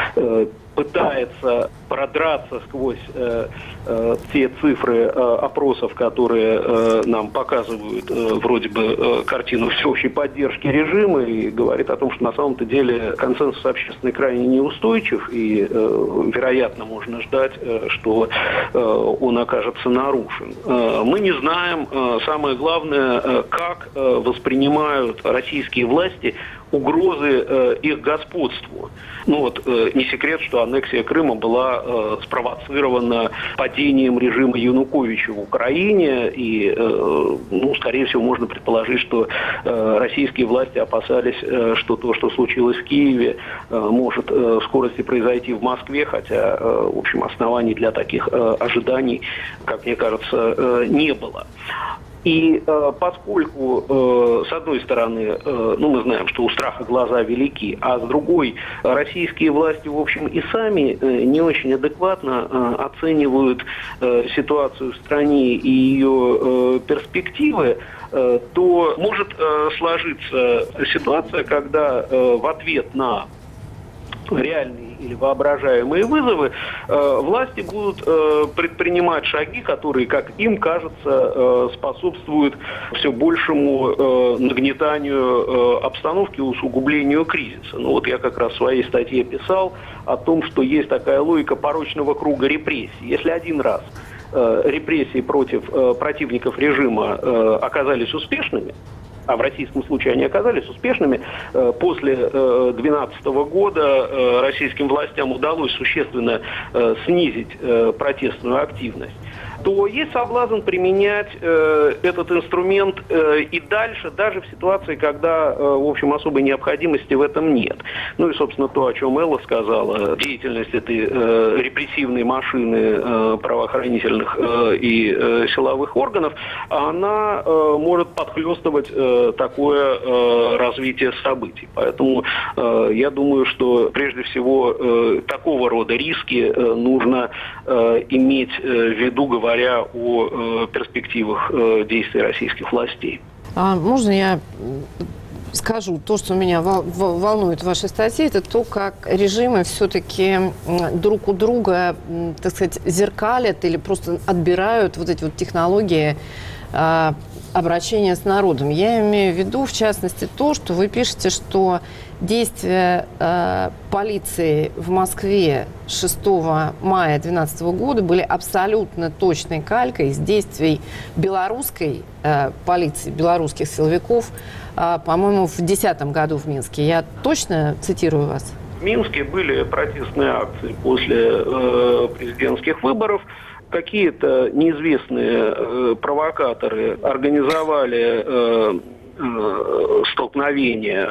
пытается продраться сквозь те цифры опросов, которые нам показывают вроде бы картину всеобщей поддержки режима, и говорит о том, что на самом-то деле консенсус общественный крайне неустойчив, и, вероятно, можно ждать, что он окажется нарушен. Мы не знаем, самое главное, как воспринимают российские власти угрозы их господству. Не секрет, что аннексия Крыма была спровоцирована падением режима Януковича в Украине, и, скорее всего, можно предположить, что российские власти опасались, что то, что случилось в Киеве, может в скорости произойти в Москве, хотя, в общем, оснований для таких ожиданий, как мне кажется, не было. И поскольку, с одной стороны, мы знаем, что у страха глаза велики, а с другой, российские власти, в общем, и сами не очень адекватно оценивают ситуацию в стране и ее перспективы, то может сложиться ситуация, когда в ответ на реальные или воображаемые вызовы, власти будут предпринимать шаги, которые, как им кажется, способствуют все большему нагнетанию обстановки, усугублению кризиса. Я как раз в своей статье писал о том, что есть такая логика порочного круга репрессий. Если один раз репрессии против противников режима оказались успешными, а в российском случае они оказались успешными, после 2012 года российским властям удалось существенно снизить протестную активность, то есть соблазн применять этот инструмент и дальше, даже в ситуации, когда, в общем, особой необходимости в этом нет. И, собственно, то, о чем Элла сказала, деятельность этой репрессивной машины правоохранительных и силовых органов, она может подхлестывать такое развитие событий. Поэтому я думаю, что прежде всего такого рода риски нужно иметь в виду, говоря о перспективах действий российских властей. Можно я скажу, то, что меня волнует в вашей статье, это то, как режимы все-таки друг у друга, так сказать, зеркалят или просто отбирают вот эти вот технологии обращения с народом. Я имею в виду, в частности, то, что вы пишете, что действия полиции в Москве 6 мая 2012 года были абсолютно точной калькой из действий белорусской полиции, белорусских силовиков, по-моему, в 2010 году в Минске. Я точно цитирую вас? В Минске были протестные акции после президентских выборов. Какие-то неизвестные провокаторы организовали столкновение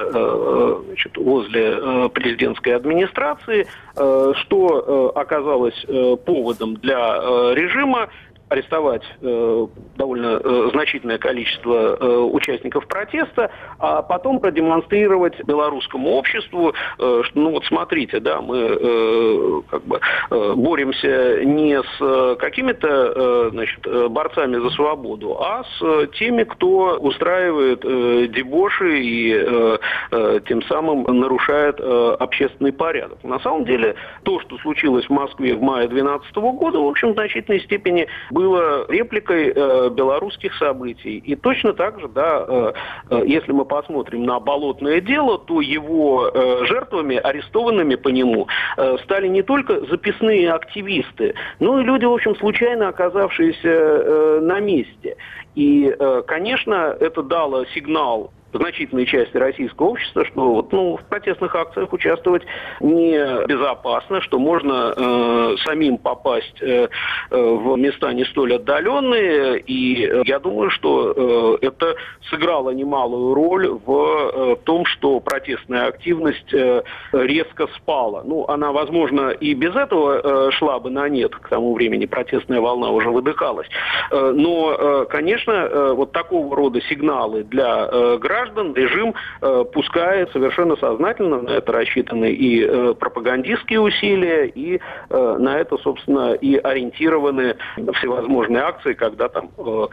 возле президентской администрации, что оказалось поводом для режима арестовать довольно значительное количество участников протеста, а потом продемонстрировать белорусскому обществу, что, ну вот смотрите, да, мы боремся не с какими-то борцами за свободу, а с теми, кто устраивает дебоши и тем самым нарушает общественный порядок. На самом деле, то, что случилось в Москве в мае 2012 года, в общем, в значительной степени было репликой белорусских событий. И точно так же, да, если мы посмотрим на Болотное дело, то его жертвами, арестованными по нему, стали не только записные активисты, но и люди, в общем, случайно оказавшиеся на месте. И, конечно, это дало сигнал значительной части российского общества, что вот, в протестных акциях участвовать небезопасно, что можно самим попасть в места не столь отдаленные. И я думаю, что это сыграло немалую роль в том, что протестная активность резко спала. Ну, она, возможно, и без этого шла бы на нет, к тому времени протестная волна уже выдыхалась. Но, конечно, вот такого рода сигналы для граждан режим пускает совершенно сознательно, на это рассчитаны и пропагандистские усилия, и на это, собственно, и ориентированы всевозможные акции, когда там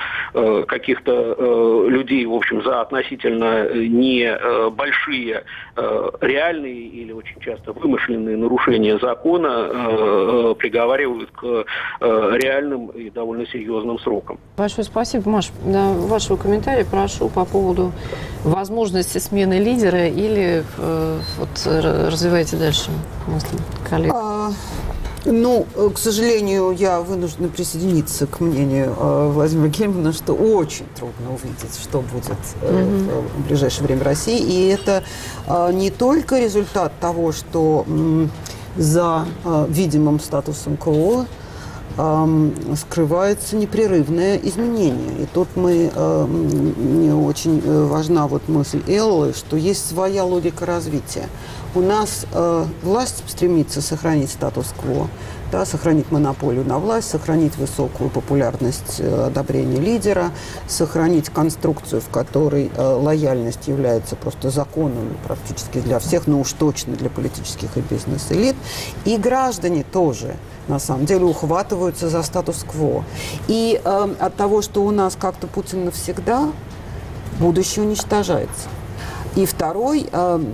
каких-то людей, в общем, за относительно небольшие реальные или очень часто вымышленные нарушения закона приговаривают к реальным и довольно серьезным срокам. Большое спасибо, Маш. Вашего комментария прошу по поводу возможности смены лидера или развивайте дальше мысли коллег. К сожалению, я вынуждена присоединиться к мнению Владимира Гельмана, что очень трудно увидеть, что будет в ближайшее время в России. И это не только результат того, что за видимым статусом КО скрывается непрерывное изменение. И тут мне очень важна вот мысль Эллы, что есть своя логика развития. У нас власть стремится сохранить статус-кво, да, сохранить монополию на власть, сохранить высокую популярность, одобрение лидера, сохранить конструкцию, в которой лояльность является просто законом практически для всех, но уж точно для политических и бизнес-элит. И граждане тоже, на самом деле, ухватываются за статус-кво. И от того, что у нас как-то Путин навсегда, будущее уничтожается. И второй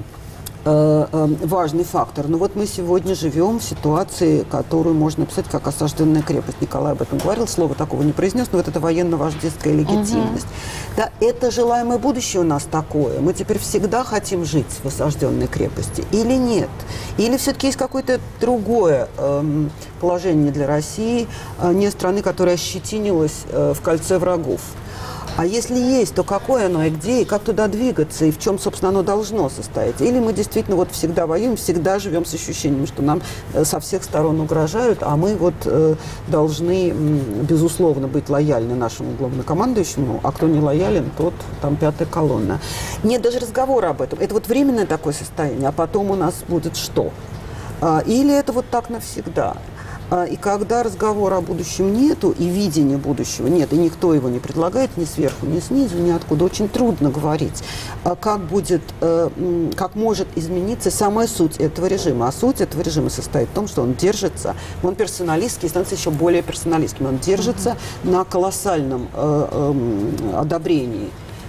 важный фактор. Вот мы сегодня живем в ситуации, которую можно описать как осажденная крепость. Николай об этом говорил, слова такого не произнес, но вот это военно-вождистская легитимность. Да, это желаемое будущее у нас такое. Мы теперь всегда хотим жить в осажденной крепости или нет? Или все-таки есть какое-то другое положение для России, не страны, которая ощетинилась в кольце врагов? А если есть, то какое оно и где, и как туда двигаться, и в чем, собственно, оно должно состоять? Или мы действительно вот всегда воюем, всегда живем с ощущением, что нам со всех сторон угрожают, а мы вот должны, безусловно, быть лояльны нашему главнокомандующему, а кто не лоялен, тот там пятая колонна. Нет даже разговора об этом. Это вот временное такое состояние, а потом у нас будет что? Или это вот так навсегда? И когда разговора о будущем нету, и видения будущего нет, и никто его не предлагает ни сверху, ни снизу, ни откуда, очень трудно говорить, как может измениться самая суть этого режима. А суть этого режима состоит в том, что он держится, он персоналистский, становится еще более персоналистским, он держится на колоссальном одобрении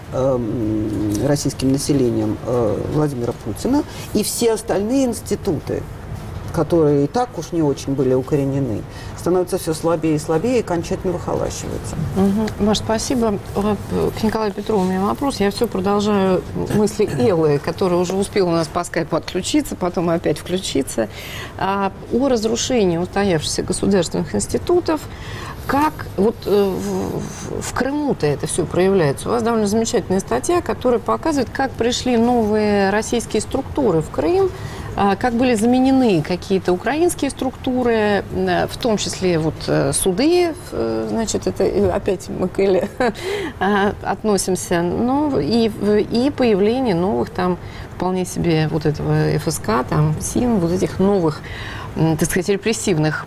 российским населением Владимира Путина, и все остальные институты, которые и так уж не очень были укоренены, становятся все слабее и слабее и окончательно выхолащиваются. Маш, спасибо. К Николаю Петрову у меня вопрос. Я все продолжаю мысли Эллы, которая уже успела у нас по скайпу отключиться, потом опять включиться, о разрушении устоявшихся государственных институтов. Как вот в Крыму-то это все проявляется? У вас довольно замечательная статья, которая показывает, как пришли новые российские структуры в Крым, как были заменены какие-то украинские структуры, в том числе вот суды, значит, это опять мы к Элле относимся, ну, и появление новых там вполне себе вот этого ФСК, там, СИН, вот этих новых, так сказать, репрессивных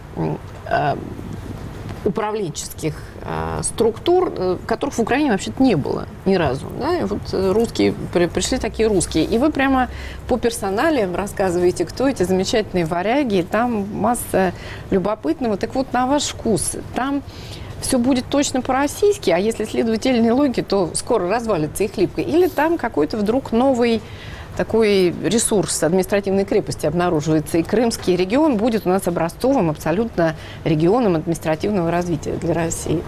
управленческих структур, которых в Украине вообще-то не было ни разу. Да? И вот русские, пришли такие русские. И вы прямо по персоналиям рассказываете, кто эти замечательные варяги. И там масса любопытного. Так вот, на ваш вкус, там все будет точно по-российски, а если следовать Эльной логике, то скоро развалится и хлипко. Или там какой-то вдруг новый такой ресурс административной крепости обнаруживается, и Крымский регион будет у нас образцовым абсолютно регионом административного развития для России.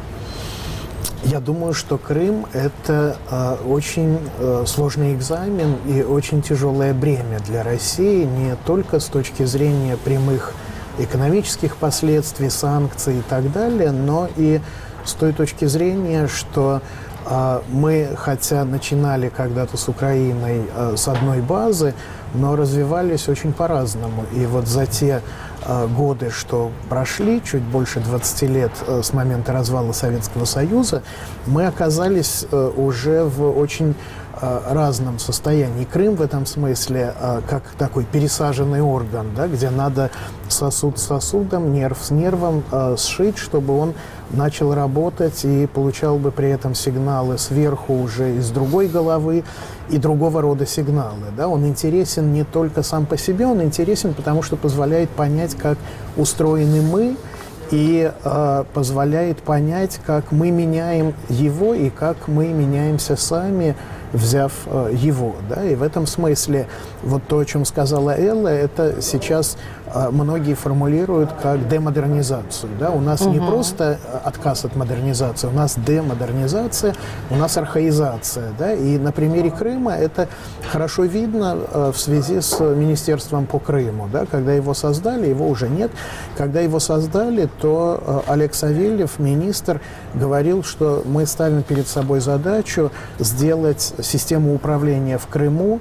Я думаю, что Крым – это очень сложный экзамен и очень тяжелое бремя для России, не только с точки зрения прямых экономических последствий, санкций и так далее, но и с той точки зрения, что мы, хотя начинали когда-то с Украиной с одной базы, но развивались очень по-разному. И вот за те годы, что прошли, чуть больше 20 лет с момента развала Советского Союза, мы оказались уже в очень разном состоянии. Крым в этом смысле как такой пересаженный орган, да, где надо сосуд с сосудом, нерв с нервом сшить, чтобы он начал работать и получал бы при этом сигналы сверху уже из другой головы и другого рода сигналы. Да. Он интересен не только сам по себе, он интересен, потому что позволяет понять, как устроены мы, и позволяет понять, как мы меняем его и как мы меняемся сами, взяв его. Да? И в этом смысле вот то, о чем сказала Элла, это сейчас многие формулируют как демодернизацию. Да? У нас не просто отказ от модернизации, у нас демодернизация, у нас архаизация. Да? И на примере Крыма это хорошо видно в связи с Министерством по Крыму. Да? Когда его создали, его уже нет. Когда его создали, то Олег Савельев, министр, говорил, что мы ставим перед собой задачу сделать систему управления в Крыму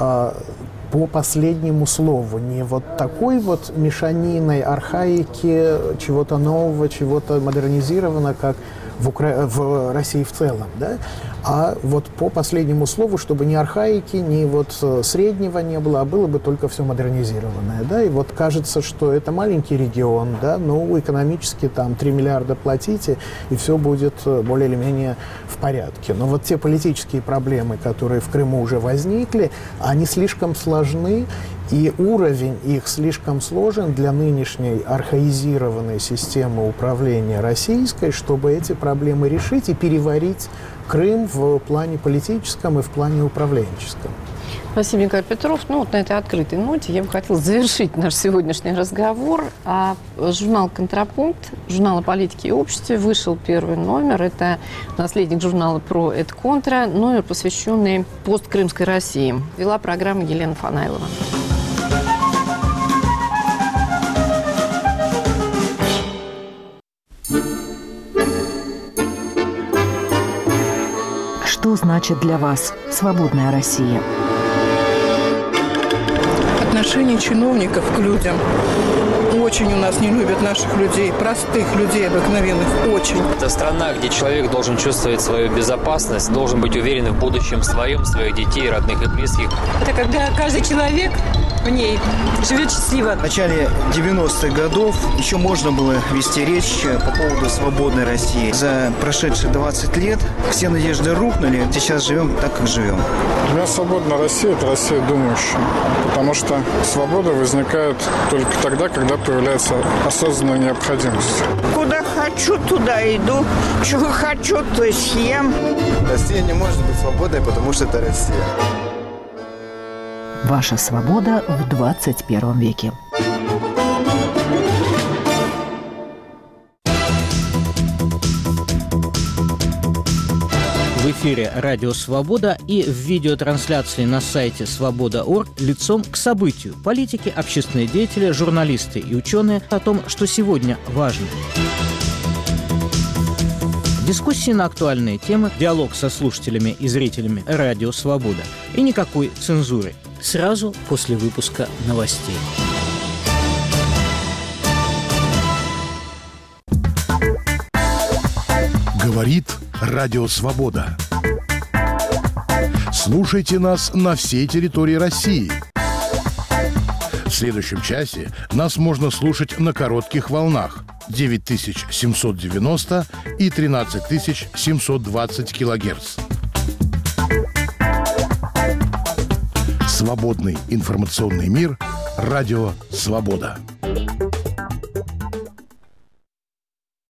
по последнему слову, не вот такой вот мешаниной архаики, чего-то нового, чего-то модернизированного, как в России в целом, да? А вот по последнему слову, чтобы ни архаики, ни вот среднего не было, а было бы только все модернизированное, да? И вот кажется, что это маленький регион, да, но экономически там 3 миллиарда платите, и все будет более или менее в порядке. Но вот те политические проблемы, которые в Крыму уже возникли, они слишком сложны, и уровень их слишком сложен для нынешней архаизированной системы управления российской, чтобы эти проблемы решить и переварить Крым в плане политическом и в плане управленческом. Спасибо, Николай Петров. Ну, вот на этой открытой ноте я бы хотела завершить наш сегодняшний разговор. Журнал «Контрапункт», журнал о политике и обществе, вышел первый номер. Это наследник журнала «Про эт контра», номер, посвященный посткрымской России. Вела программу Елена Фанаилова. Что значит для вас свободная Россия? Отношение чиновников к людям. Очень у нас не любят наших людей, простых людей обыкновенных, очень. Это страна, где человек должен чувствовать свою безопасность, должен быть уверен в будущем своем, своих детей, родных и близких. Это когда каждый человек в ней живет счастливо. В начале 90-х годов еще можно было вести речь по поводу свободной России. За прошедшие 20 лет все надежды рухнули. Сейчас живем так, как живем. Для меня свободная Россия – это Россия думающая. Потому что свобода возникает только тогда, когда появляется осознанная необходимость. Куда хочу, туда иду. Чего хочу, то съем. Россия не может быть свободной, потому что это Россия. Ваша свобода в 21 веке. В эфире «Радио Свобода» и в видеотрансляции на сайте свобода.орг лицом к событию. Политики, общественные деятели, журналисты и ученые о том, что сегодня важно. Дискуссии на актуальные темы, диалог со слушателями и зрителями «Радио Свобода». И никакой цензуры. Сразу после выпуска новостей. Говорит Радио Свобода. Слушайте нас на всей территории России. В следующем часе нас можно слушать на коротких волнах 9790 и 13720 килогерц. Свободный информационный мир. Радио Свобода.